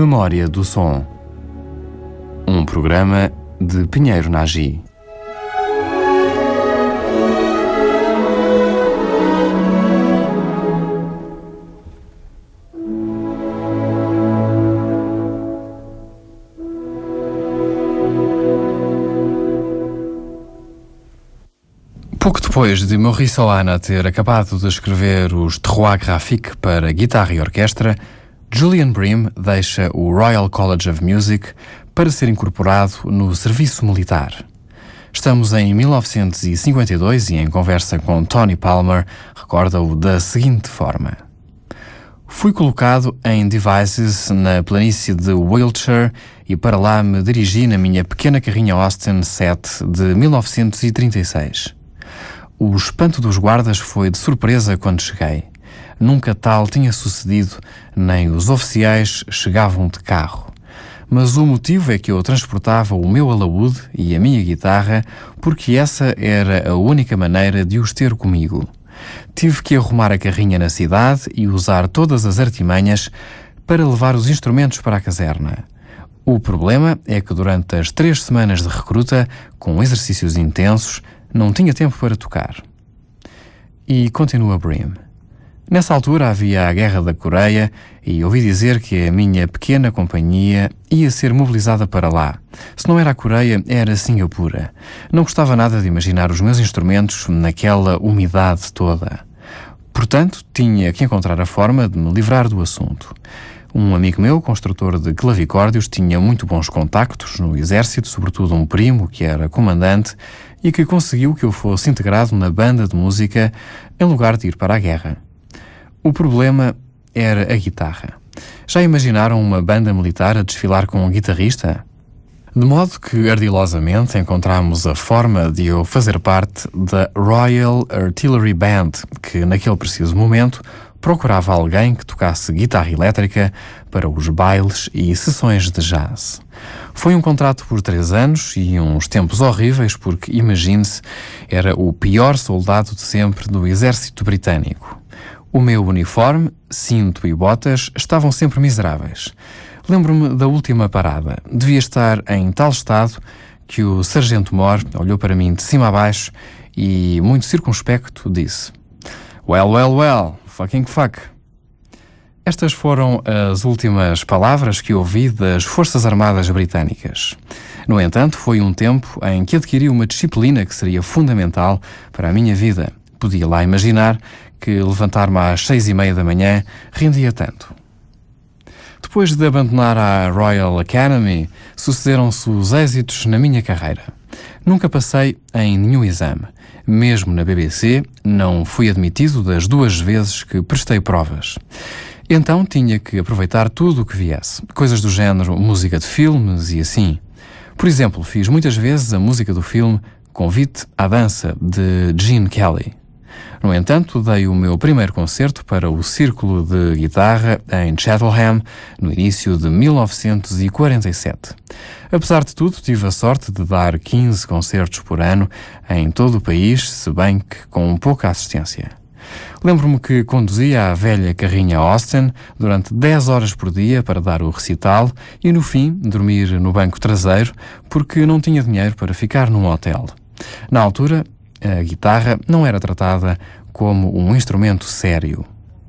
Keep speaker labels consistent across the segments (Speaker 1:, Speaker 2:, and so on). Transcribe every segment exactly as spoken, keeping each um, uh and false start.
Speaker 1: Memória do Som, um programa de Pinheiro Nagy. Pouco depois de Maurice Ohana ter acabado de escrever os Trois Graphiques para guitarra e orquestra, Julian Bream deixa o Royal College of Music para ser incorporado no serviço militar. Estamos em mil novecentos e cinquenta e dois e, em conversa com Tony Palmer, recorda-o da seguinte forma: fui colocado em Devizes, na planície de Wiltshire, e para lá me dirigi na minha pequena carrinha Austin sete de mil novecentos e trinta e seis. O espanto dos guardas foi de surpresa quando cheguei. Nunca tal tinha sucedido, nem os oficiais chegavam de carro. Mas o motivo é que eu transportava o meu alaúde e a minha guitarra, porque essa era a única maneira de os ter comigo. Tive que arrumar a carrinha na cidade e usar todas as artimanhas para levar os instrumentos para a caserna. O problema é que durante as três semanas de recruta, com exercícios intensos, não tinha tempo para tocar. E continua Bream. Nessa altura havia a Guerra da Coreia e ouvi dizer que a minha pequena companhia ia ser mobilizada para lá. Se não era a Coreia, era Singapura. Não gostava nada de imaginar os meus instrumentos naquela umidade toda. Portanto, tinha que encontrar a forma de me livrar do assunto. Um amigo meu, construtor de clavicórdios, tinha muito bons contactos no exército, sobretudo um primo que era comandante e que conseguiu que eu fosse integrado na banda de música em lugar de ir para a guerra. O problema era a guitarra. Já imaginaram uma banda militar a desfilar com um guitarrista? De modo que, ardilosamente, encontramos a forma de eu fazer parte da Royal Artillery Band, que, naquele preciso momento, procurava alguém que tocasse guitarra elétrica para os bailes e sessões de jazz. Foi um contrato por três anos e uns tempos horríveis porque, imagine-se, era o pior soldado de sempre do exército britânico. O meu uniforme, cinto e botas estavam sempre miseráveis. Lembro-me da última parada. Devia estar em tal estado que o sargento Moore olhou para mim de cima a baixo e, muito circunspecto, disse: "Well, well, well, fucking fuck." Estas foram as últimas palavras que ouvi das Forças Armadas Britânicas. No entanto, foi um tempo em que adquiri uma disciplina que seria fundamental para a minha vida. Podia lá imaginar que levantar-me às seis e meia da manhã rendia tanto. Depois de abandonar a Royal Academy, sucederam-se os êxitos na minha carreira. Nunca passei em nenhum exame. Mesmo na B B C, não fui admitido das duas vezes que prestei provas. Então tinha que aproveitar tudo o que viesse. Coisas do género música de filmes e assim. Por exemplo, fiz muitas vezes a música do filme Convite à Dança, de Gene Kelly. No entanto, dei o meu primeiro concerto para o Círculo de Guitarra em Cheltenham no início de mil novecentos e quarenta e sete. Apesar de tudo, tive a sorte de dar quinze concertos por ano em todo o país, se bem que com pouca assistência. Lembro-me que conduzia a velha carrinha Austin durante dez horas por dia para dar o recital e, no fim, dormir no banco traseiro porque não tinha dinheiro para ficar num hotel. Na altura, a guitarra não era tratada como um instrumento sério.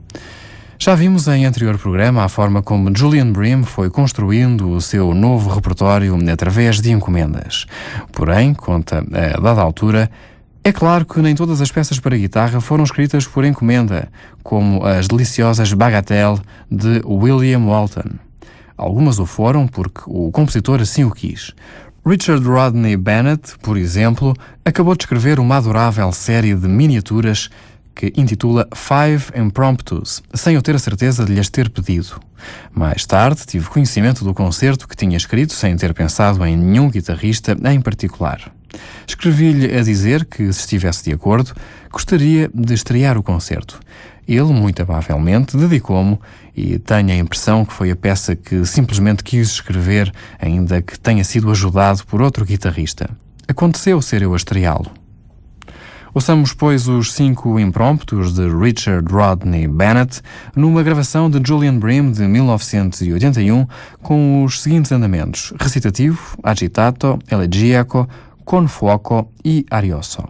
Speaker 1: Já vimos em anterior programa a forma como Julian Bream foi construindo o seu novo repertório através de encomendas. Porém, conta a dada altura, é claro que nem todas as peças para guitarra foram escritas por encomenda, como as deliciosas Bagatelle de William Walton. Algumas o foram porque o compositor assim o quis. Richard Rodney Bennett, por exemplo, acabou de escrever uma adorável série de miniaturas que intitula Five Impromptus, sem eu ter a certeza de lhes ter pedido. Mais tarde tive conhecimento do concerto que tinha escrito sem ter pensado em nenhum guitarrista em particular. Escrevi-lhe a dizer que, se estivesse de acordo, gostaria de estrear o concerto. Ele, muito amavelmente, dedicou-me e tenho a impressão que foi a peça que simplesmente quis escrever, ainda que tenha sido ajudado por outro guitarrista. Aconteceu ser eu a estreá-lo. Ouçamos, pois, os cinco impromptus de Richard Rodney Bennett numa gravação de Julian Bream de mil novecentos e oitenta e um com os seguintes andamentos: recitativo, agitato, elegiaco, con fuoco e arioso.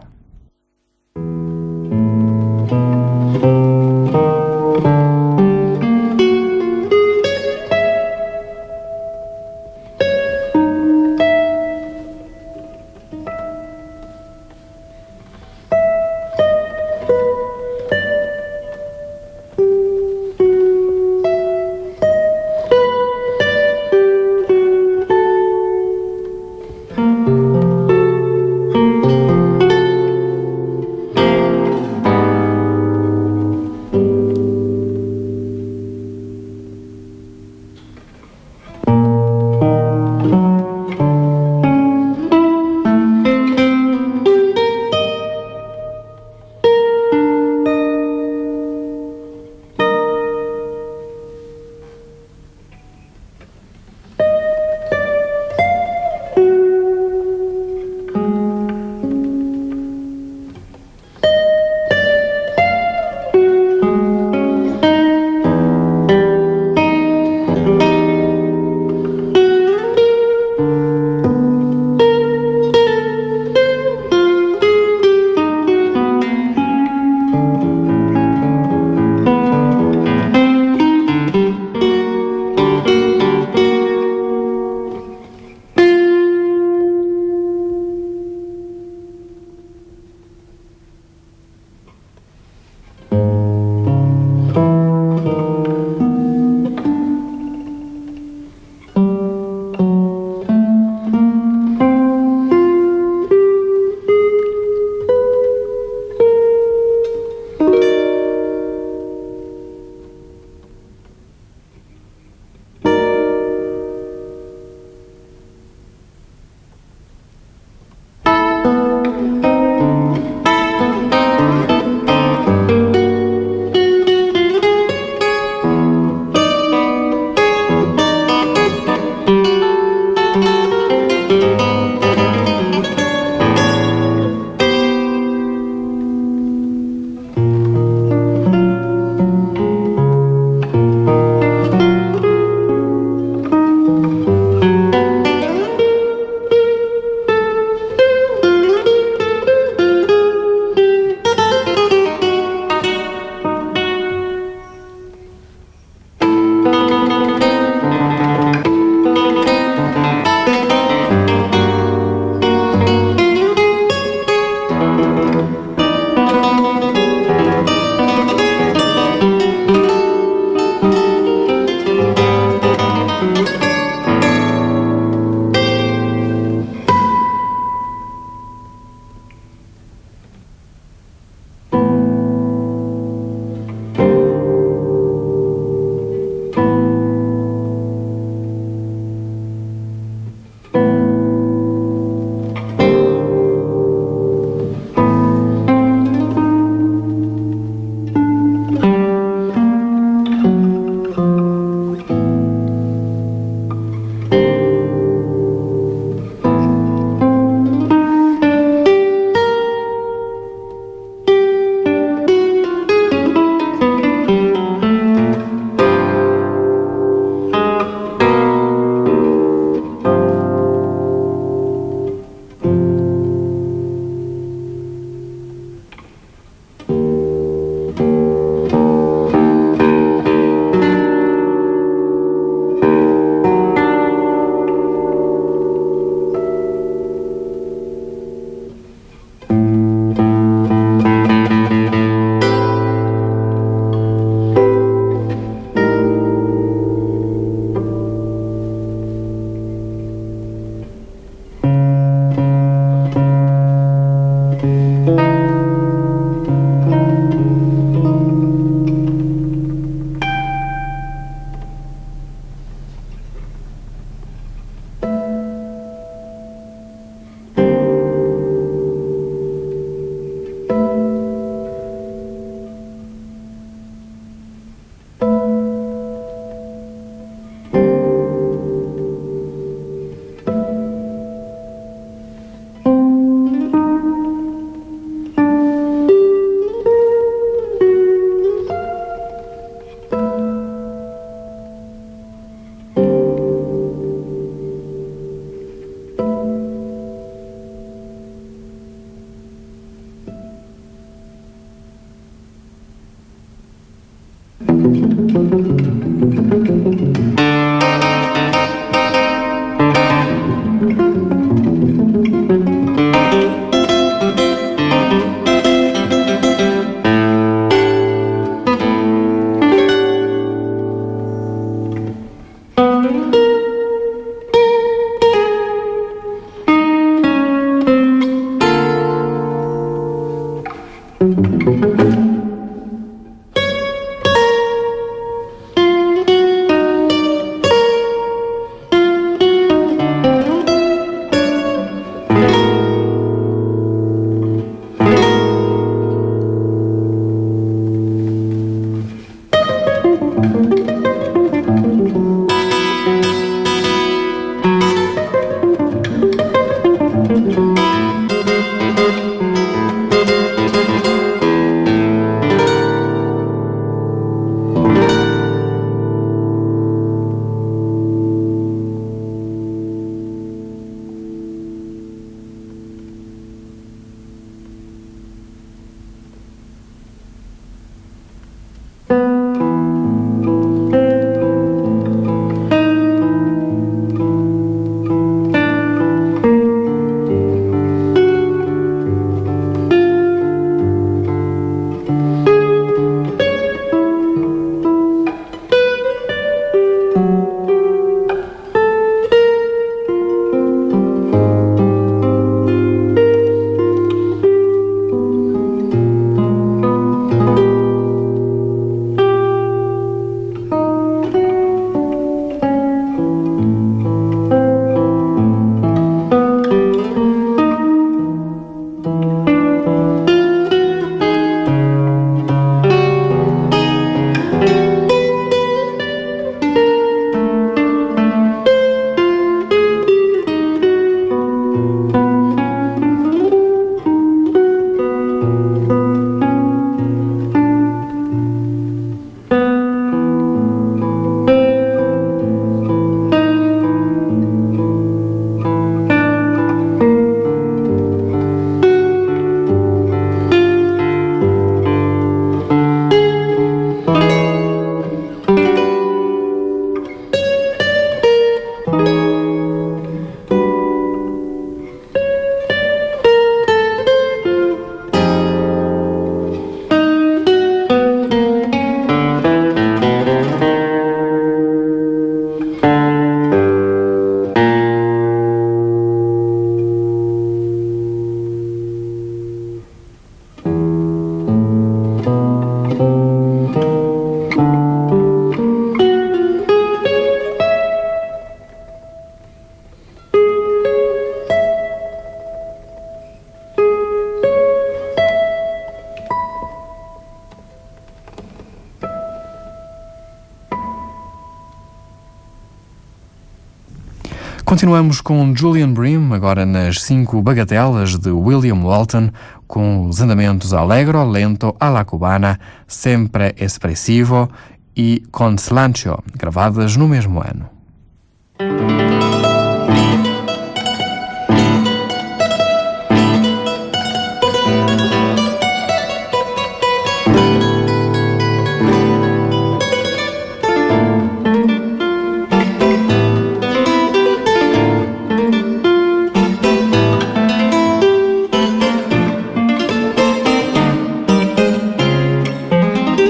Speaker 1: Continuamos com Julian Bream, agora nas cinco bagatelas de William Walton, com os andamentos allegro, lento, alla cubana, sempre espressivo e con slancio, gravadas no mesmo ano.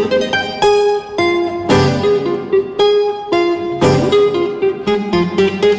Speaker 2: Thank you.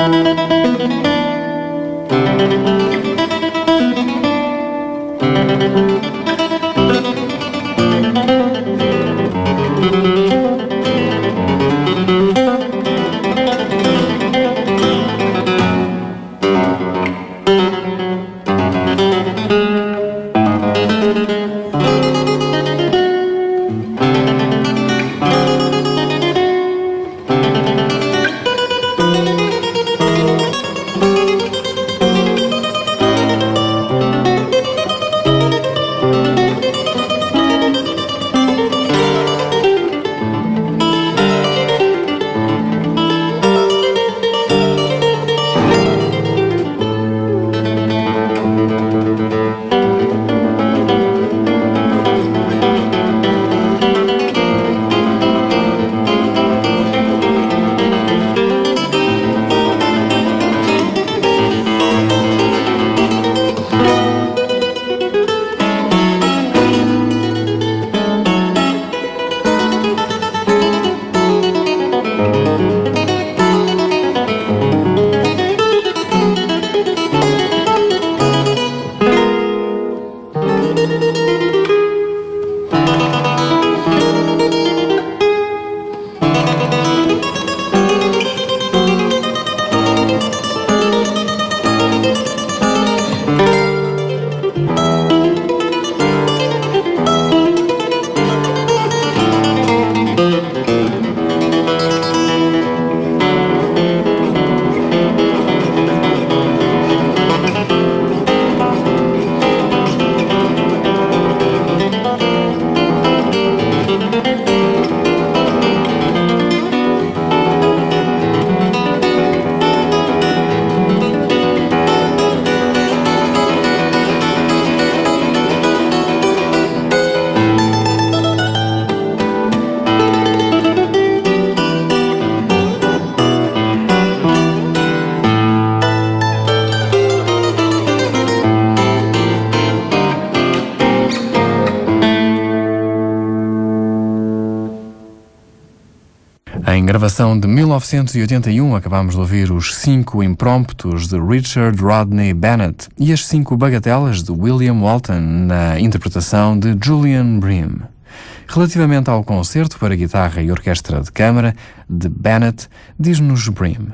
Speaker 1: Em gravação de mil novecentos e oitenta e um, acabámos de ouvir os cinco impromptus de Richard Rodney Bennett e as cinco bagatelas de William Walton na interpretação de Julian Bream. Relativamente ao concerto para guitarra e orquestra de câmara de Bennett, diz-nos Bream: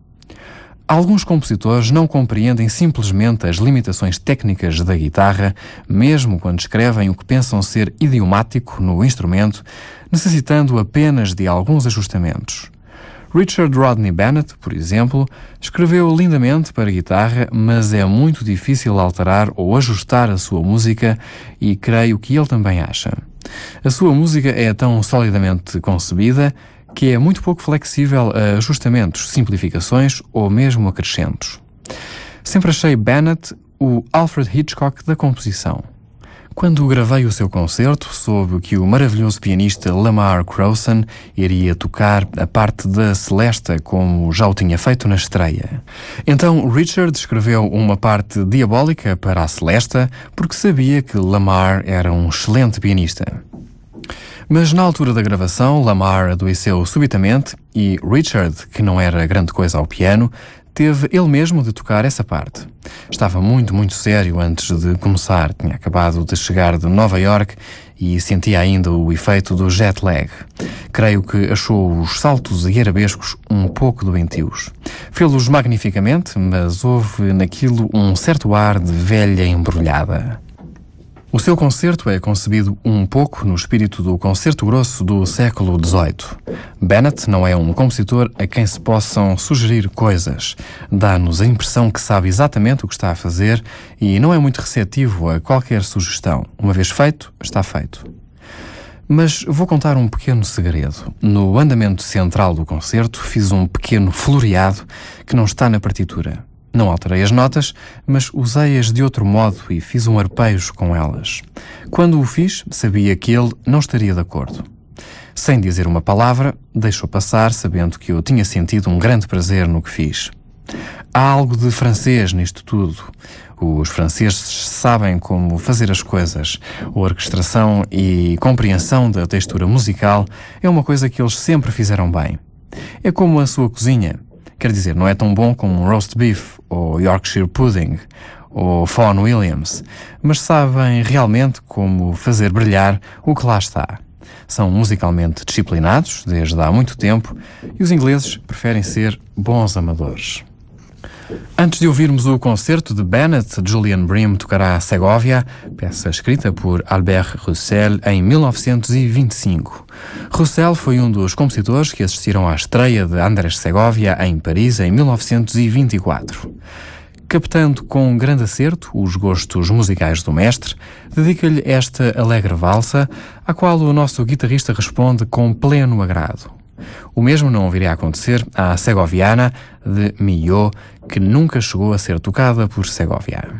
Speaker 1: alguns compositores não compreendem simplesmente as limitações técnicas da guitarra, mesmo quando escrevem o que pensam ser idiomático no instrumento, necessitando apenas de alguns ajustamentos. Richard Rodney Bennett, por exemplo, escreveu lindamente para guitarra, mas é muito difícil alterar ou ajustar a sua música e creio que ele também acha. A sua música é tão solidamente concebida que é muito pouco flexível a ajustamentos, simplificações ou mesmo acrescentos. Sempre achei Bennett o Alfred Hitchcock da composição. Quando gravei o seu concerto, soube que o maravilhoso pianista Lamar Crowson iria tocar a parte da Celesta, como já o tinha feito na estreia. Então Richard escreveu uma parte diabólica para a Celesta, porque sabia que Lamar era um excelente pianista. Mas na altura da gravação, Lamar adoeceu subitamente e Richard, que não era grande coisa ao piano, teve ele mesmo de tocar essa parte. Estava muito, muito sério antes de começar. Tinha acabado de chegar de Nova York e sentia ainda o efeito do jet lag. Creio que achou os saltos e arabescos um pouco doentios. Fê-los magnificamente, mas houve naquilo um certo ar de velha embrulhada. O seu concerto é concebido um pouco no espírito do concerto grosso do século dezoito. Bennett não é um compositor a quem se possam sugerir coisas. Dá-nos a impressão que sabe exatamente o que está a fazer e não é muito receptivo a qualquer sugestão. Uma vez feito, está feito. Mas vou contar um pequeno segredo. No andamento central do concerto fiz um pequeno floreado que não está na partitura. Não alterei as notas, mas usei-as de outro modo e fiz um arpejo com elas. Quando o fiz, sabia que ele não estaria de acordo. Sem dizer uma palavra, deixou passar, sabendo que eu tinha sentido um grande prazer no que fiz. Há algo de francês nisto tudo. Os franceses sabem como fazer as coisas. A orquestração e compreensão da textura musical é uma coisa que eles sempre fizeram bem. É como a sua cozinha. Quer dizer, não é tão bom como um roast beef, ou Yorkshire pudding, ou Vaughan Williams, mas sabem realmente como fazer brilhar o que lá está. São musicalmente disciplinados desde há muito tempo e os ingleses preferem ser bons amadores. Antes de ouvirmos o concerto de Bennett, Julian Bream tocará Segovia, peça escrita por Albert Roussel em mil novecentos e vinte e cinco. Roussel foi um dos compositores que assistiram à estreia de Andrés Segovia em Paris em mil novecentos e vinte e quatro. Captando com grande acerto os gostos musicais do mestre, dedica-lhe esta alegre valsa, à qual o nosso guitarrista responde com pleno agrado. O mesmo não viria a acontecer à Segoviana de Milhaud, que nunca chegou a ser tocada por Segovia.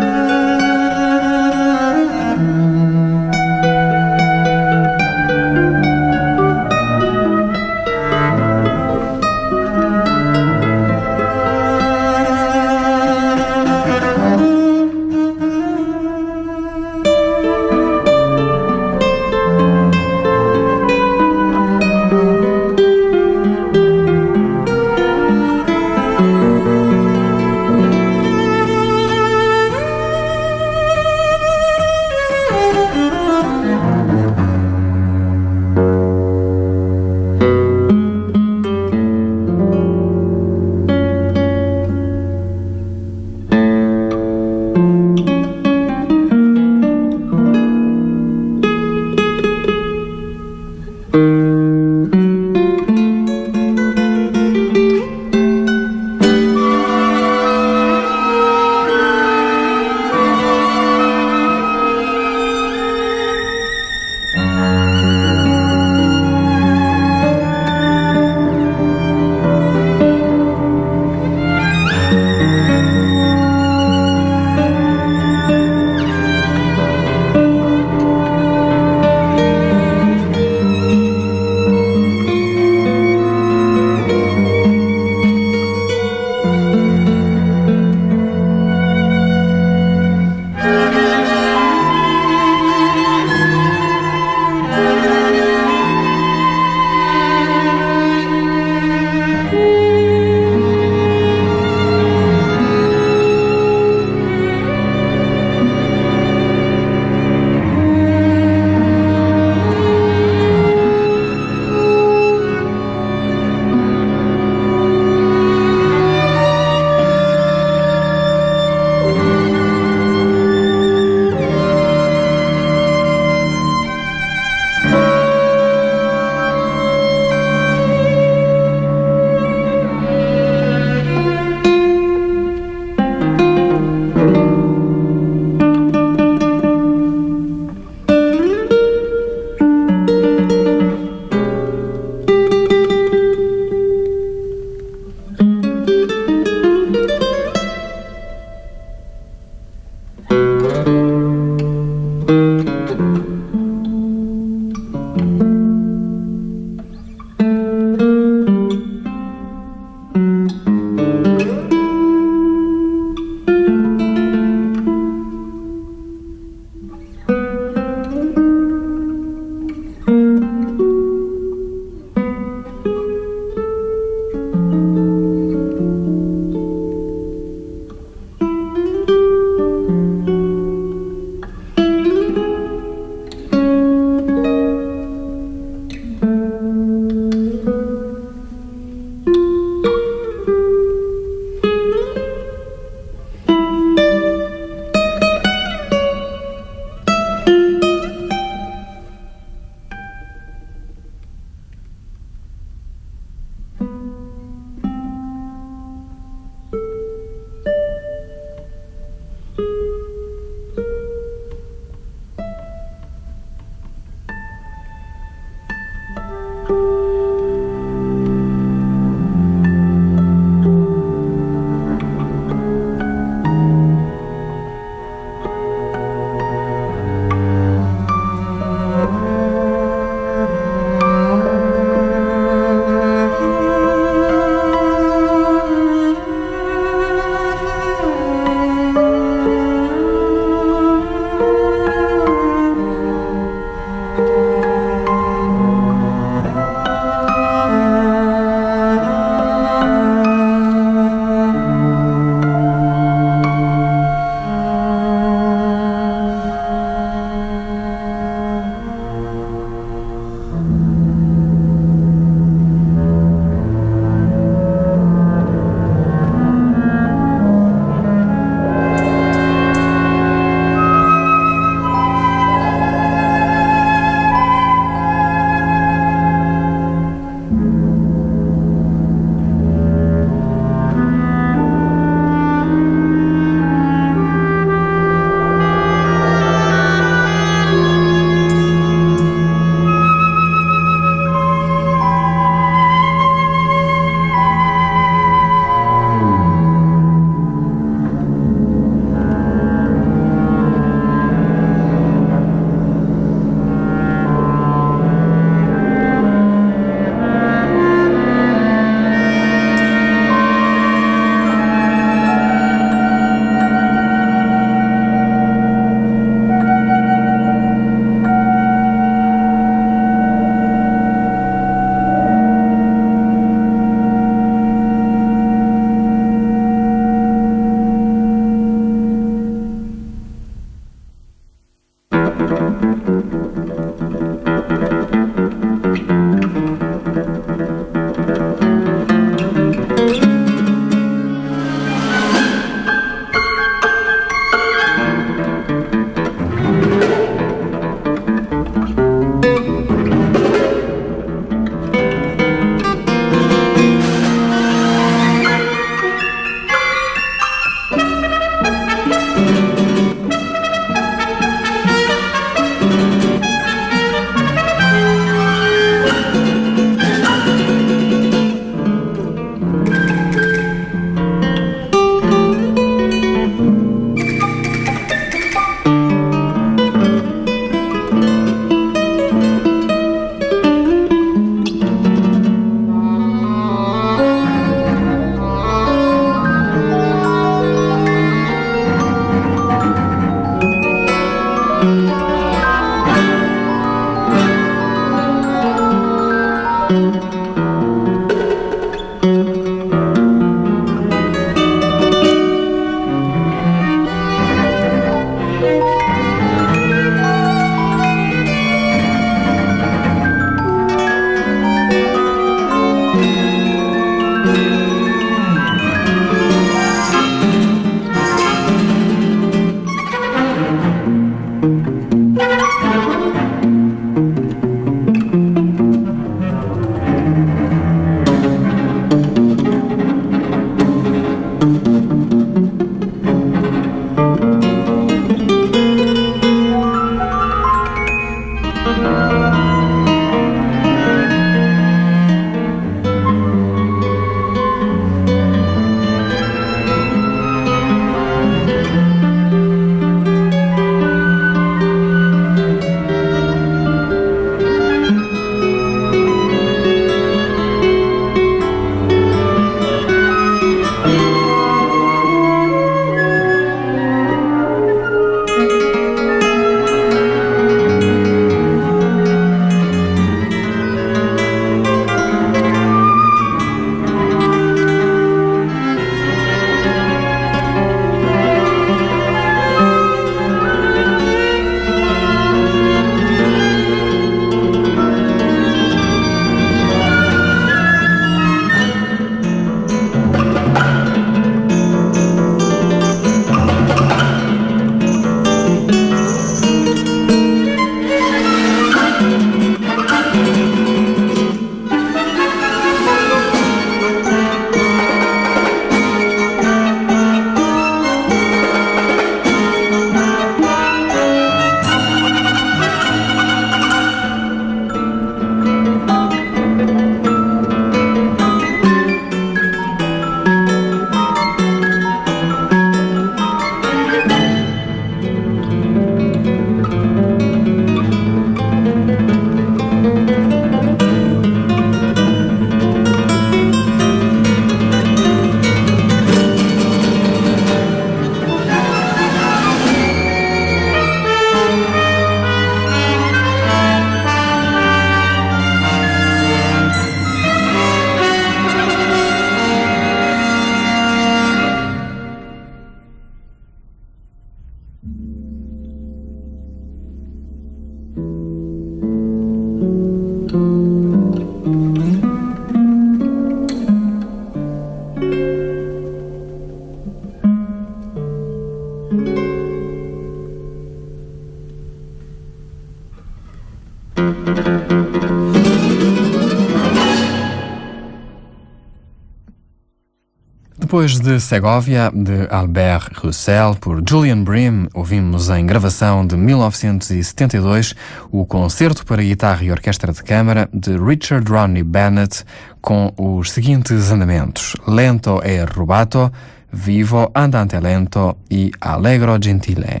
Speaker 1: Depois de Segovia, de Albert Roussel, por Julian Bream, ouvimos em gravação de mil novecentos e setenta e dois o Concerto para Guitarra e Orquestra de Câmara de Richard Rodney Bennett, com os seguintes andamentos: Lento e rubato, Vivo, Andante lento e Allegro gentile.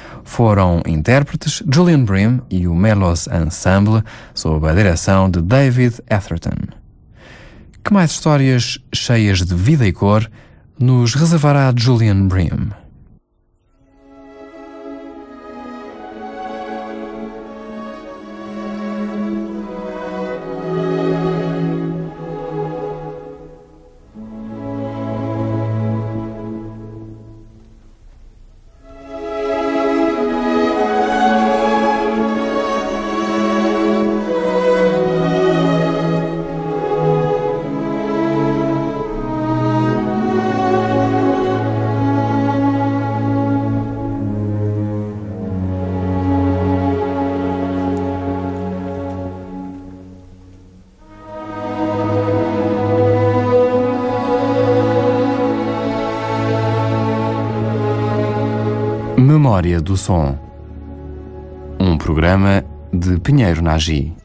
Speaker 1: Foram intérpretes Julian Bream e o Melos Ensemble, sob a direção de David Atherton. Que mais histórias cheias de vida e cor nos reservará Julian Bream? História do Som. Um programa de Pinheiro Nagy.